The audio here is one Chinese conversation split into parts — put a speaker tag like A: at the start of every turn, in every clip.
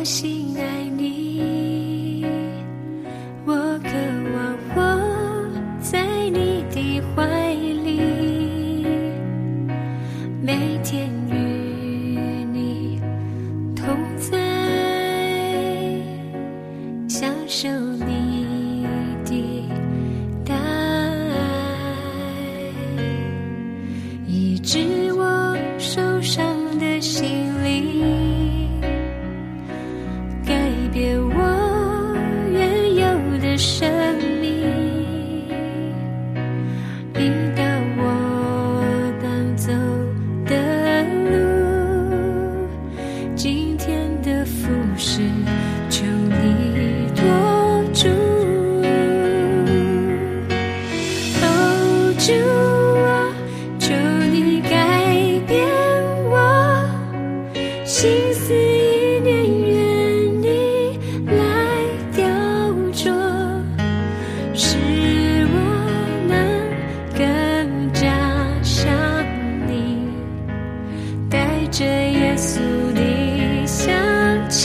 A: 我心爱你，我渴望活在你的怀里，每天与你同在，享受你的大爱，医治我受伤的心灵，改变我原有的生命，引导我当走的路，今天的服事求你托住。哦，主啊，求你改变我心思意念，愿你来雕琢，使我能更加像你，带着耶稣的香气。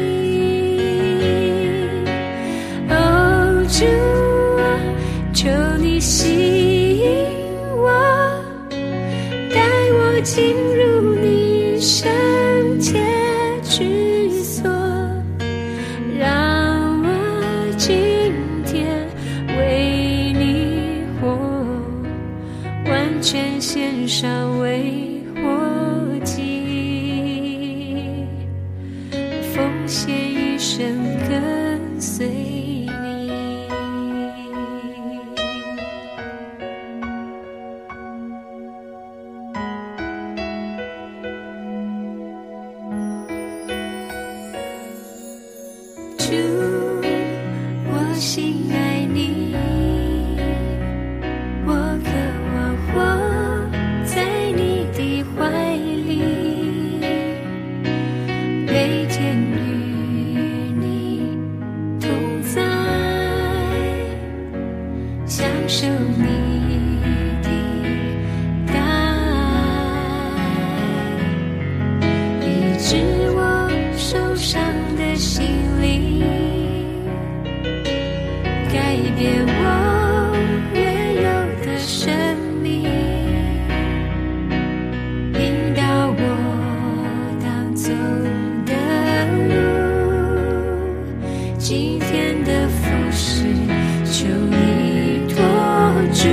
A: 哦，主啊，求你吸引我，带我进入你圣洁居所，让我今天为你活，完全献上为活祭，奉献一生跟随你。主，我心爱你，我渴望活在你的怀里，每天与你同在，享受你的大爱，医治我受伤的心灵，改变我原有的生命，引导我当走的路，今天的服事求你托住。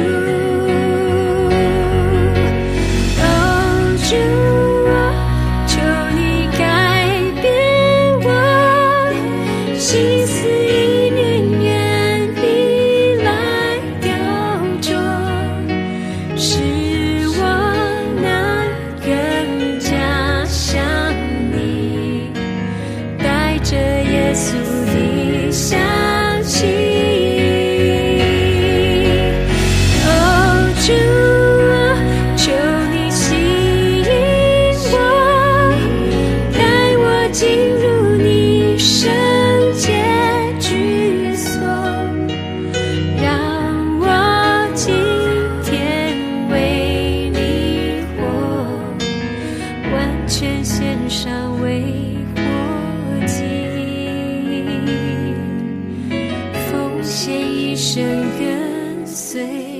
A: 哦，主啊，求你改变我心思意念，愿你来雕琢，使我能更加像你，带着耶稣的香气。哦，主啊，求你吸引我，带我进入你圣洁居所，让我今天为你活，完全献上为活祭，奉献一生跟随